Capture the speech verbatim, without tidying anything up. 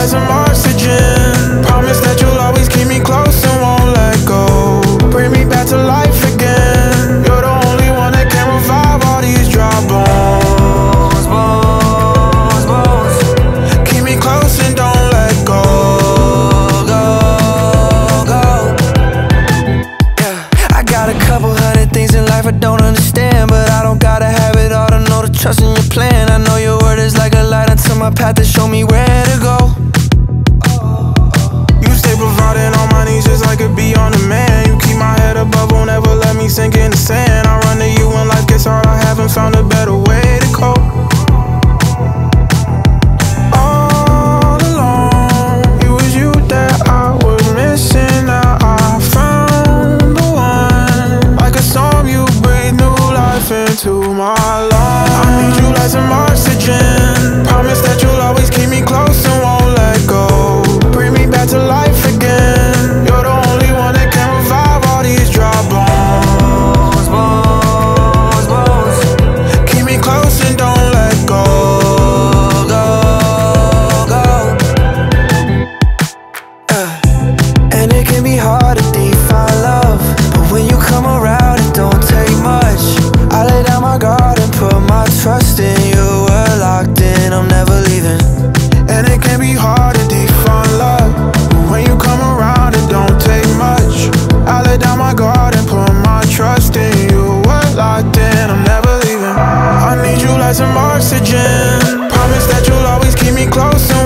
like some oxygen. Promise that you'll always keep me close and won't let go. Bring me back to life again. You're the only one that can revive all these dry bones, bones, bones. Keep me close and don't let go, go, go. Yeah, I got a couple hundred things in life I don't understand, but I don't gotta have it all to know to trust in your plan. I know your word is like a light unto my path to show me where to go. You stay providing on my knees just like a bee on the man. You keep my head above, won't ever let me sink in the sand. I run to you when life gets hard, I haven't found a better way to cope. All along, it was you that I was missing. Now I found the one. Like a song, you breathe new life into my lungs. I need you like some oxygen. Promise that you'll always keep me close and won't let go. Bring me back to life again. You're the only one that can revive all these dry bones, bones, bones. Keep me close and don't let go, go, go. uh. And it can be hard to define love, but when you come around it don't take much. I lay down my guard and put my trust in you. We're locked in, I'm never leaving. And it can be hard to define love, but when you come around it don't take much. I lay down my guard and put my trust in you. We're locked in, I'm never leaving. I need you like some oxygen. Promise that you'll always keep me close and